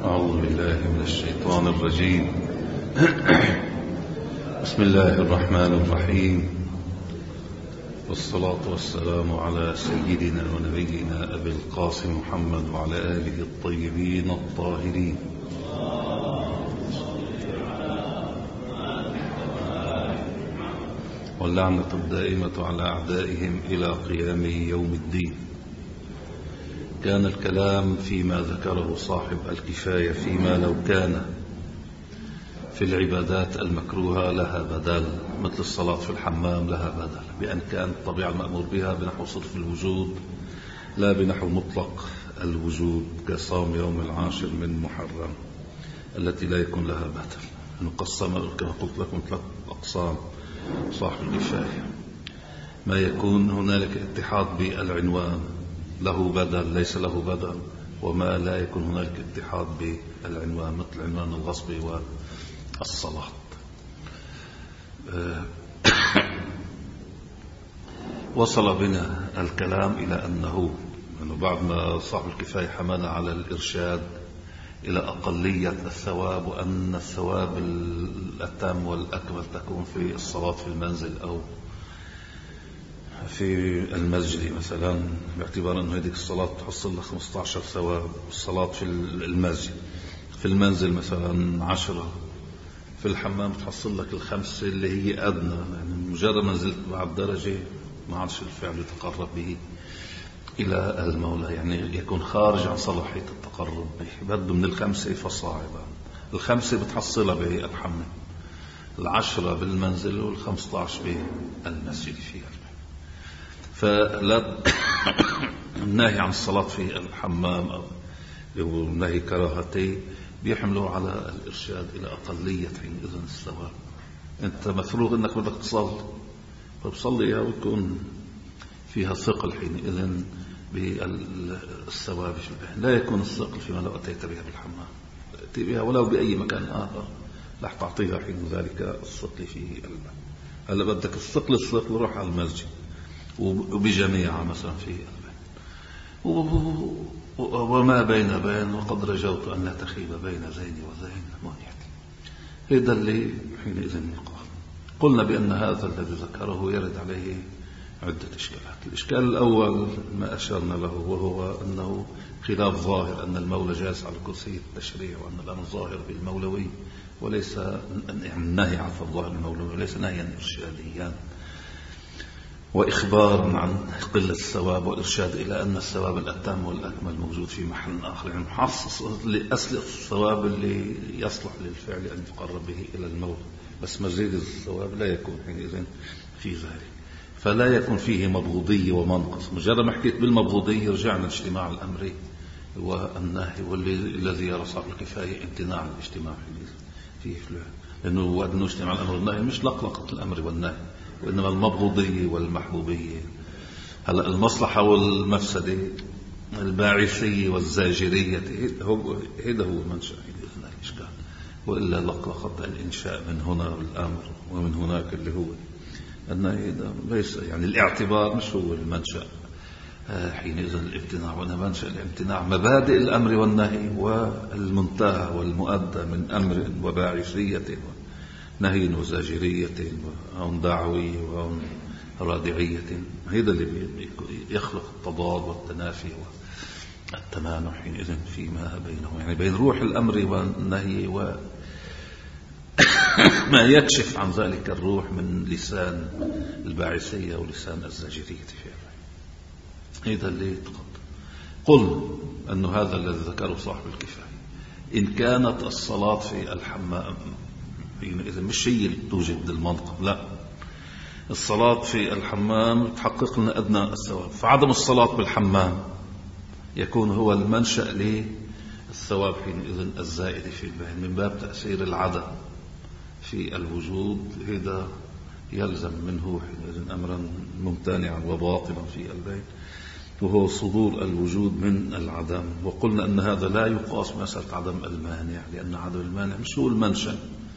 أعوذ بالله من الشيطان الرجيم. بسم الله الرحمن الرحيم، والصلاة والسلام على سيدنا ونبينا أبي القاسم محمد وعلى آله الطيبين الطاهرين. واللعنة الدائمة على أعدائهم إلى قيام يوم الدين. كان الكلام فيما ذكره صاحب الكفاية فيما لو كان في العبادات المكروهة لها بدل، مثل الصلاة في الحمام لها بدل، بأن كانت الطبيعة المأمور بها بنحو صرف الوجود لا بنحو مطلق الوجود، كصوم يوم العاشر من محرم التي لا يكون لها بدل. نقسم كما قلت لكم 3 أقسام صاحب الكفاية: ما يكون هنالك اتحاد بالعنوان له بدل ليس له بدل، وما لا يكون هنالك اتحاد بالعنوان مثل عنوان الغصب والصلاة. وصل بنا الكلام إلى أنه بعد ما صاحب الكفاية حمل على الإرشاد إلى أقلية الثواب، وأن الثواب الأتم والأكمل تكون في الصلاة في المنزل أو في المسجد مثلا، باعتبار أن هذه الصلاة تحصل لك 15 ثواب، والصلاة في المسجد في المنزل مثلا 10، في الحمام تحصل لك 5 اللي هي أدنى، يعني مجرد ما نزلت بعد درجة ما عادش الفعل يتقرب به إلى المولى، يعني يكون خارج عن صلاحية التقرب به، بده من 5 فصاعدا. 5 بتحصلها بالحمام، 10 بالمنزل، وال15 بالمسجد فيها. فلا النهي عن الصلاة في الحمام أو نهي كراهتي بيحملوا على الإرشاد إلى أقلية حينئذ الثواب. أنت مفروض أنك بدك تصلي، فبصليها وتكون فيها ثقل حينئذ بالثواب في البيت. لا يكون الثقل فيما لو أتيت بها بالحمام، تأتي بها ولو بأي مكان آخر رح تعطيها حين ذلك الثقل في الماء. هلا بدك الثقل روح على المسجد وبجميعها مثلا في البيت، وما بين وقد رجوت أن لا تخيب بين زين وزين منيتي. هذا اللي حينئذ يقال. قلنا بأن هذا الذي ذكره يرد عليه عدة إشكالات. الإشكال الأول ما أشرنا له، وهو أنه خلاف ظاهر أن المولى جالس على كرسي التشريع، وأن الأمر ظاهر بالمولوي وليس النهي عن الظاهر المولوي وليس نهيا إرشاديا وإخبار عن قلة الثواب والإرشاد إلى أن الثواب الأتم والأكمل موجود في محل آخر، يعني محصص لأصل الثواب اللي يصلح للفعل أن يقرب به إلى المولى، بس مزيد الثواب لا يكون حينئذ في ذلك، فلا يكون فيه مبغوضية ومنقص. مجرد ما حكيت بالمبغوضية رجعنا الاجتماع الأمري والنهي، والذي يرى صاحب الكفاية امتناع الاجتماع فيه، لأنه هو أنه اجتماع الأمر والنهي مش لقلقة الأمر والنهي، وإنما المبغوضية والمحبوبية. هلأ المصلحة والمفسدة، الباعثية والزاجرية، هذا هو منشأ الإشكال، وإلا لقلقة الإنشاء من هنا بالأمر ومن هناك اللي هو النهي، ليس يعني الاعتبار مش هو المنشأ حينئذ الامتناع، وإنما منشأ الامتناع مبادئ الأمر والنهي والمنتهى والمؤدى من أمر وباعثية نهي وزاجرية أو دعوية أو رادعية. هذا اللي يخلق التضاد والتنافي والتمانع حينئذ فيما بينهم، يعني بين روح الأمر والنهي وما يكشف عن ذلك الروح من لسان الباعثية ولسان الزاجرية فيها. هذا اللي تقدم. قل أن هذا الذي ذكره صاحب الكفاية، إن كانت الصلاة في الحمام إذا مش هي اللي توجد المنطق، لا، الصلاة في الحمام تحقق لنا أدنى الثواب، فعدم الصلاة بالحمام يكون هو المنشأ للثواب حينئذ الزائد في البيت من باب تأثير العدم في الوجود. هذا يلزم منه حينئذ أمرا ممتنعا وباطلا في البيت، وهو صدور الوجود من العدم. وقلنا أن هذا لا يقاس مسألة عدم المانع، لأن عدم المانع مش هو المنشأ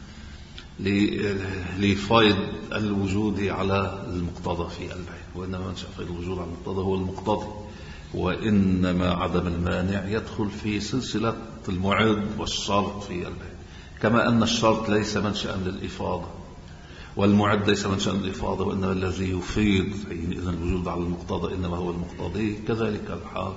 لفيض الوجود على المقتضى في البيت، وإنما منشأ فيض الوجود على المقتضى هو المقتضي وإنما عدم المانع يدخل في سلسلة المعد والشرط في البيع، كما أن الشرط ليس منشأ للإفاضة والمعد ليس منشأ للإفاضة، وإنما الذي يفيض حينئذ الوجود على المقتضى إنما هو المقتضي. كذلك الحال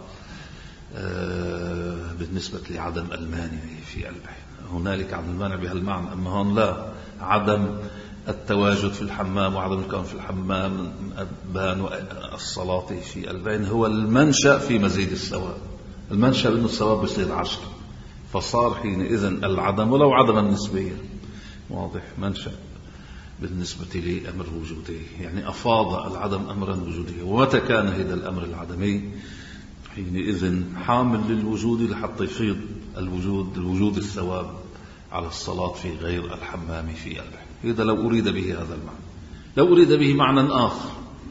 بالنسبة لعدم المانع في البيع، هنالك عدم المانع بهالمعنى، أما هون لا، عدم التواجد في الحمام وعدم الكون في الحمام بان الصلاة في البين هو المنشأ في مزيد الثواب. المنشأ بأنه الثواب بيصير 10، فصار حينئذ العدم ولو عدما نسبيا واضح منشأ بالنسبة لأمر وجودي، يعني أفاض العدم أمرا وجوديا. ومتى كان هذا الأمر العدمي حينئذ حامل للوجود لحتى يفيض الوجود الثواب على الصلاة في غير الحمام في البحر. إذا لو أريد به هذا المعنى، لو أريد به معنى آخر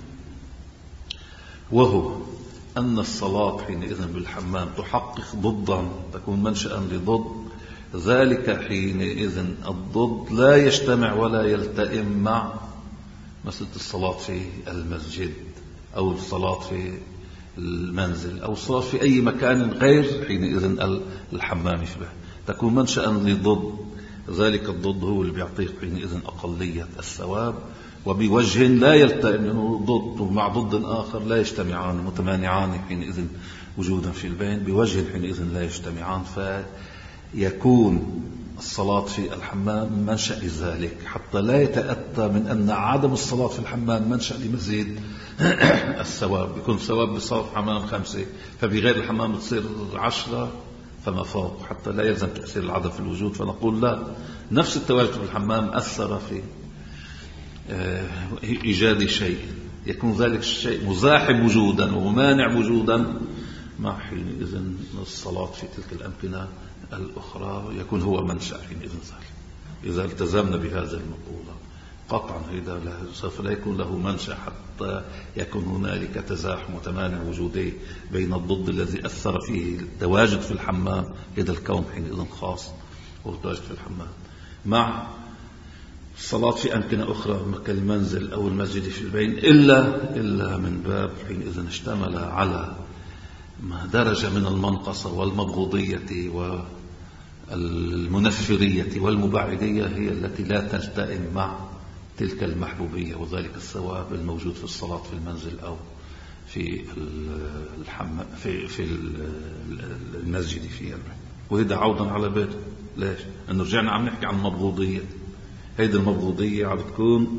وهو أن الصلاة حينئذ بالحمام تحقق ضدا، تكون منشأ لضد ذلك، حينئذ الضد لا يجتمع ولا يلتئم مع مثل الصلاة في المسجد أو الصلاة في المنزل أو الصلاة في أي مكان غير حينئذ الحمام فيه، تكون منشأ لضد ذلك. الضد هو اللي بيعطيك حينئذ أقلية الثواب، وبوجه لا يلتئم، لأنه ضد ومع ضد آخر لا يجتمعان، متمانعان حينئذ وجودا في البين، بوجه حينئذ لا يجتمعان، فيكون الصلاة في الحمام منشأ ذلك، حتى لا يتأتى من أن عدم الصلاة في الحمام منشأ لمزيد الثواب. يكون الثواب بصلاة حمام 5، فبغير الحمام بتصير 10 فما فوق، حتى لا يلزم تأثير العدم في الوجود. فنقول لا، نفس التواجد في الحمام أثر في إيجاد شيء، يكون ذلك الشيء مزاحم وجودا ومانع وجودا، مع حينئذ الصلاة في تلك الأمكنة الأخرى يكون هو منشأ حينئذ ذلك. إذا التزمنا بهذه المقولة قطعا إذا سوف لا يكون له منشأ، حتى يكون هنالك تزاحم وتمانع وجودي بين الضد الذي أثر فيه التواجد في الحمام، إذا الكون حينئذ خاص والتواجد في الحمام، مع الصلاة في أمكنة أخرى كالمنزل أو المسجد في البين، إلا من باب حينئذ اشتمل على درجة من المنقصة والمبغوضية والمنفرية والمبعدية، هي التي لا تلتئم مع تلك المحبوبية، وذلك الثواب الموجود في الصلاة في المنزل أو في المسجد في البيت. وهذا عوضا على بيته. ليش؟ أنه رجعنا عم نحكي عن مبغوضية، هيدي المبغوضية عم تكون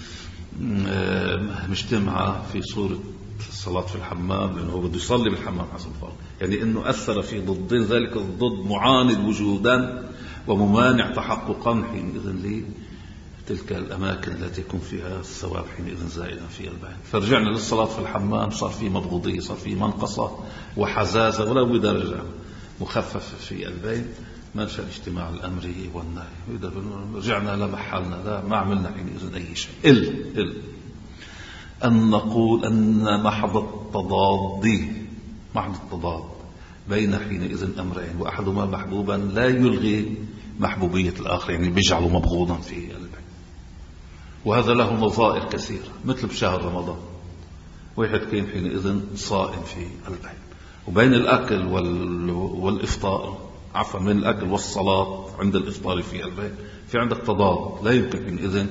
مجتمعة في صورة الصلاة في الحمام، لأنه هو بده يصلي بالحمام حسب الفرض، يعني أنه أثر في ضدين، ذلك الضد معاند وجودا وممانع تحققا حينئذ لتلك الأماكن التي يكون فيها الثواب حينئذ زائدا في البيت. فرجعنا للصلاة في الحمام، صار في مبغوضية، صار في منقصة وحزازة ولو بدرجة مخففة في البيت، منشأ اجتماع الأمر والنهي. وإذا رجعنا لمحلنا لا، ما عملنا حينئذ أي شيء إلا أن نقول أن محض التضاد بين حينئذ أمرين، وأحدهما محبوبا لا يلغي محبوبية الآخر، يعني بيجعله مبغوضا في البيت. وهذا له نظائر كثيرة، مثل بشهر رمضان واحد كان حينئذ صائم في البيت، وبين الأكل والإفطار، عفوا من الأكل والصلاة عند الإفطار في البيت في عندك تضاد، لا يمكن حينئذ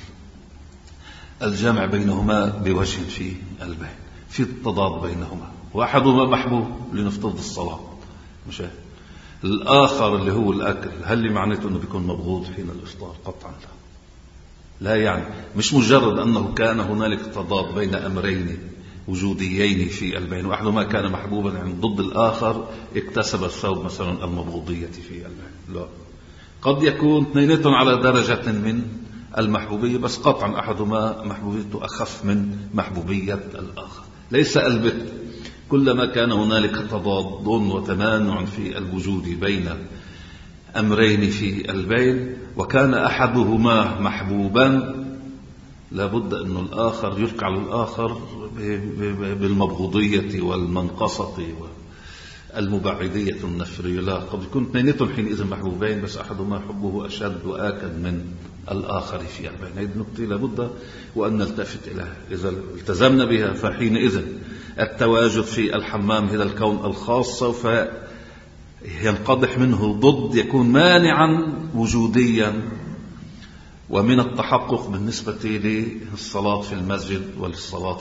الجمع بينهما بوجه في البيت، في التضاد بينهما، وأحدهما محبوب لنفترض الصلاة، مش الآخر اللي هو الأكل، هل اللي معناته أنه بيكون مبغوض حين الإفطار؟ قطعا لا، يعني مش مجرد أنه كان هنالك تضاد بين أمرين وجوديين في البين، وأحدهما كان محبوبا عند ضد الآخر اكتسب الثوب مثلا المبغوضية في البين. لا، قد يكون اثنيناتهم على درجة من المحبوبية، بس قطعا أحدهما محبوبيته أخف من محبوبية الآخر. ليس البت كلما كان هنالك تضاد وتمانع في الوجود بين أمرين في البين وكان أحدهما محبوبا، لابد أن الآخر يلقى على الآخر بالمبغوضية والمنقصة والمبعدية النفرية. لا، قد يكون اثنيناتهم حينئذ محبوبين، بس أحدهما حبه أشد وآكد من الآخر في البين. هذه النقطة لابد وأن نلتفت إليها. إذا التزمنا بها فحينئذ التواجد في الحمام هذا الكون الخاص سوف ينقضح منه ضد يكون مانعا وجوديا ومن التحقق بالنسبة للصلاة في المسجد وللصلاة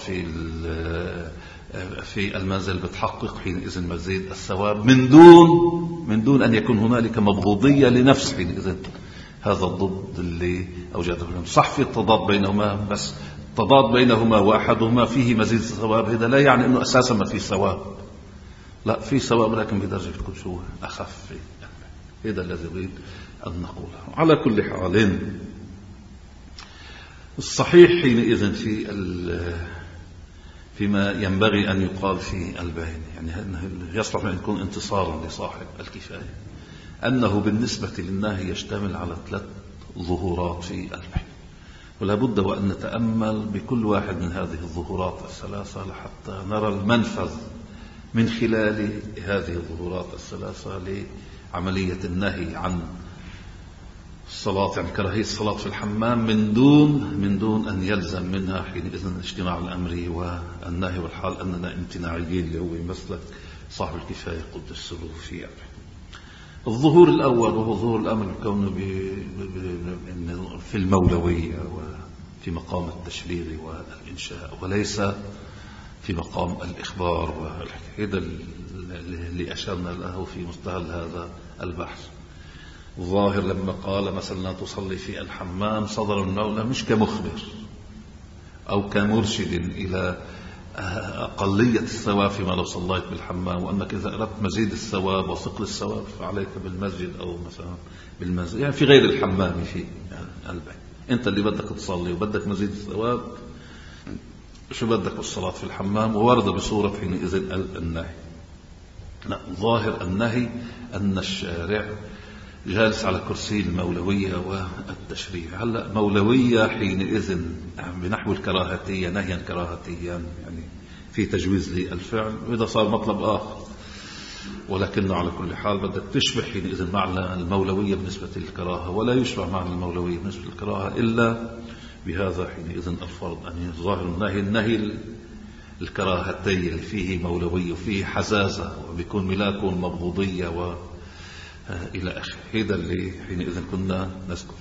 في المنزل، بتحقق حينئذ مزيد الثواب من دون أن يكون هنالك مبغوضية لنفس حينئذ هذا الضد اللي أوجده لهم. صح في التضاد بينهما، بس التضاد بينهما وأحدهما فيه مزيد الثواب، هذا لا يعني أنه أساسا ما فيه ثواب، لا في ثواب لكن بدرجة تكون شو أخف. هذا الذي أريد أن نقوله. على كل حال الصحيح حينئذ فيما ينبغي أن يقال في البين، يعني يصلح أن يكون انتصارا لصاحب الكفاية، أنه بالنسبة للنهي يشتمل على 3 ظهورات في البين، ولا بد وأن نتأمل بكل واحد من هذه الظهورات ال3 لحتى نرى المنفذ من خلال هذه الظهورات ال3 لعملية النهي عن الصلاة، يعني كراهية الصلاة في الحمام من دون أن يلزم منها حينئذ اجتماع الأمر والنهي، والحال أننا امتناعيين اللي هو مسلك صاحب الكفاية قدس سره في أمره. الظهور الأول وهو ظهور الأمر بكونه في المولوية وفي مقام التشريع والإنشاء وليس في مقام الإخبار، هذا اللي أشرنا له في مستهل هذا البحث. الظاهر لما قال مثلا لا تصلي في الحمام صدر المولى مش كمخبر أو كمرشد إلى أقلية الثواب فيما لو صليت بالحمام، وأنك إذا أردت مزيد الثواب وثقل الثواب فعليك بالمسجد أو مثلا بالمسجد، يعني في غير الحمام في البيت. أنت اللي بدك تصلي وبدك مزيد الثواب، شو بدك بالصلاة في الحمام؟ وورد بصورة حينئذ النهي. لا، ظاهر النهي أن الشارع جالس على كرسي المولوية والتشريع. هلأ مولوية حينئذ بنحو الكراهتية، نهيا كراهتيا يعني في تجويز للفعل، وإذا صار مطلب آخر، ولكنه على كل حال بدك تشبه حينئذ معنى المولوية بالنسبة للكراهة، ولا يشبه معنى المولوية بالنسبة للكراهة إلا بهذا حينئذ الفرض أن ظاهر النهي الكراهتي اللي فيه مولوية وفيه حزازة وبيكون ملاك مبغوضية إلى آخره. هذا اللي حينئذ كنا نذكر.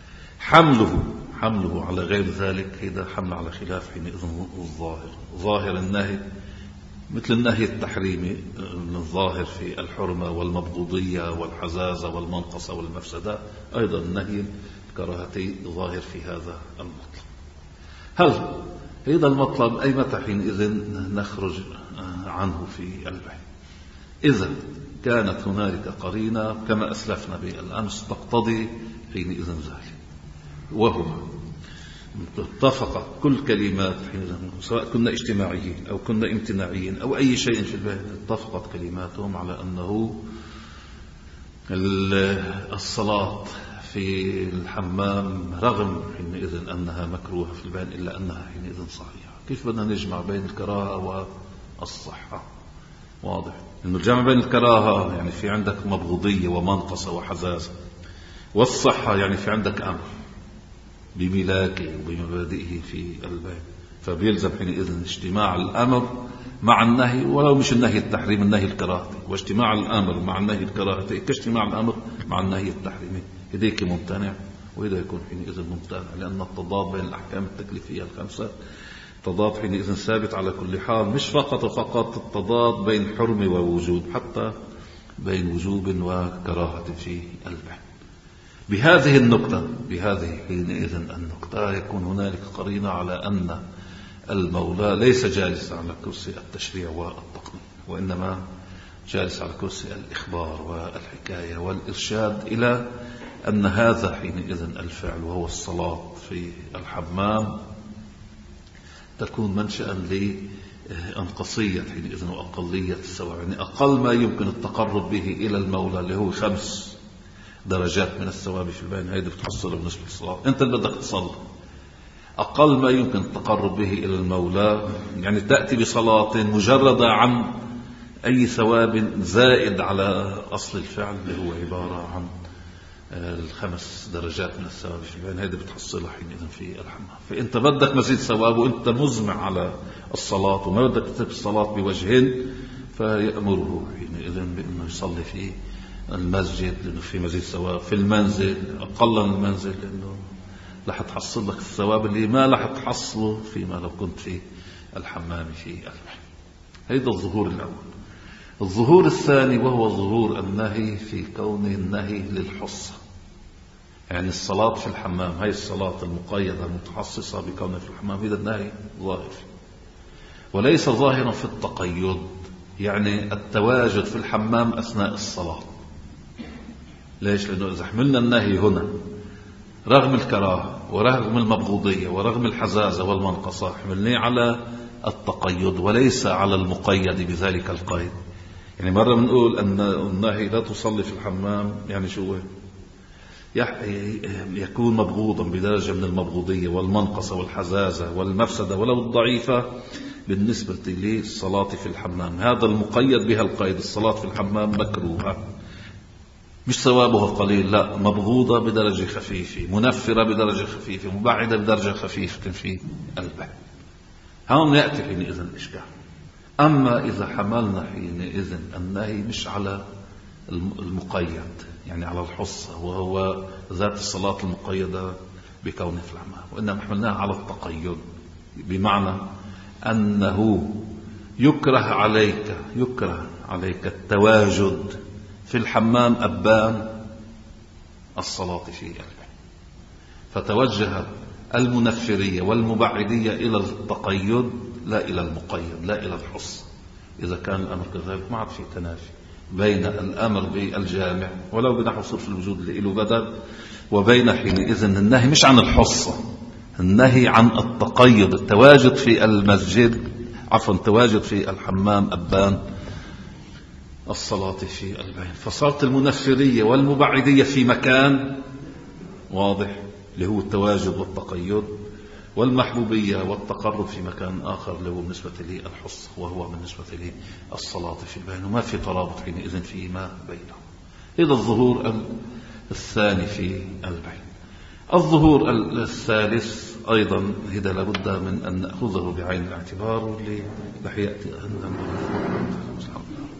حمله على غير ذلك هذا حمل على خلاف حينئذ ظاهر النهي مثل النهي التحريمي من الظاهر في الحرمة والمبغوضية والحزازة والمنقصة والمفسدة، أيضا النهي الكراهتي ظاهر في هذا المطلب. هل هذا المطلب أي متى حينئذ نخرج عنه في البحث؟ إذا كانت هنالك قرينة كما أسلفنا بالأمس تقتضي حينئذ ذلك، وهو اتفق كل كلمات حينئذ، سواء كنا اجتماعيين أو كنا امتناعيين أو أي شيء في البيت، اتفقت كلماتهم على أنه الصلاة في الحمام رغم حينئذ أنها مكروهة في البيت إلا أنها حينئذ صحيحة. كيف بدنا نجمع بين الكراهة والصحة؟ واضح إنه الجمع بين الكراهة يعني في عندك مبغوضية ومنقصة وحزازة، والصحة يعني في عندك أمر بملاكه وبمبادئه في البيت، فبيلزم حينئذ اجتماع الأمر مع النهي، ولو مش النهي التحريم، النهي الكراهتي، واجتماع الأمر مع النهي الكراهتي كاجتماع الأمر مع النهي التحريمي. هديك ممتنع وإذا يكون حينئذ ممتنع، لأن التضاد بين الأحكام التكليفية ال5 تضاد حينئذ ثابت على كل حال، مش فقط التضاد بين حرمة ووجوب، حتى بين وجوب وكراهة في البحث. بهذه حينئذ النقطة يكون هنالك قرينة على أن المولى ليس جالس على كرسي التشريع والتقنين، وإنما جالس على كرسي الإخبار والحكاية والإرشاد إلى أن هذا حينئذ الفعل وهو الصلاة في الحمام تكون منشأ لأنقصية حينئذ وأقلية الثواب، يعني أقل ما يمكن التقرب به إلى المولى اللي هو 5 درجات من الثواب في البين، هيدا بتحصل بالنسبة للصلاة. أنت اللي بدك تصلي أقل ما يمكن التقرب به إلى المولى، يعني تأتي بصلاة مجردة عن أي ثواب زائد على أصل الفعل اللي هو عبارة عن ال5 درجات من الثواب في البين، هذه بتحصلها حينئذ في الحمام. فأنت بدك مزيد ثواب وأنت مزمع على الصلاة وما بدك تترك الصلاة بوجهين، فيأمره حينئذ بأنه يصلي في المسجد لأنه في مزيد ثواب، في المنزل أقل من المنزل لأنه رح تحصل لك الثواب اللي ما رح تحصله فيما لو كنت في الحمام في البحر. هذا الظهور الأول. الظهور الثاني وهو ظهور النهي في كون النهي للحصة، يعني الصلاة في الحمام، هاي الصلاة المقيدة المتحصصة بكونه في الحمام، هذا النهي ظاهر وليس ظاهرا في التقيد، يعني التواجد في الحمام أثناء الصلاة. ليش؟ لأنه إذا حملنا النهي هنا رغم الكراهة ورغم المبغوضية ورغم الحزازة والمنقصة، حملناه على التقيد وليس على المقيد بذلك القيد. يعني مرة بنقول أن النهي لا تصلي في الحمام، يعني شو يكون مبغوضا بدرجة من المبغوضية والمنقصة والحزازة والمفسدة ولو الضعيفة بالنسبة للصلاة في الحمام. هذا المقيد بها القيد، الصلاة في الحمام مكروهة، مش ثوابها قليل، لا، مبغوضة بدرجة خفيفة، منفرة بدرجة خفيفة، مبعدة بدرجة خفيفة في البحر. هون يأتي حينئذ الإشكال. أما إذا حملنا حينئذ النهي مش على المقيد، يعني على الحصة وهو ذات الصلاة المقيدة بكونه في الحمام، وإنما حملناها على التقيد، بمعنى أنه يكره عليك التواجد في الحمام أبان الصلاة في البحر، فتوجه المنفرية والمبعدية إلى التقيد لا إلى المقيد، لا إلى الحصة. إذا كان الأمر كذلك ما عاد في تنافي بين الأمر بالجامع ولو بنحو صرف الوجود اللي له بدل، وبين حينئذ النهي مش عن الحصة، النهي عن التقيد، التواجد في المسجد، عفوا التواجد في الحمام أبان الصلاة في البين. فصارت المنفرية والمبعدية في مكان واضح اللي هو التواجد والتقيد، والمحبوبية والتقرب في مكان آخر اللي هو بالنسبة لي الحصة وهو بالنسبة لي الصلاة في البين، وما في ترابط حينئذ فيما بينهم. إذا الظهور الثاني في البين. الظهور الثالث أيضا هذا لابد من أن نأخذه بعين الاعتبار، واللي رح يأتي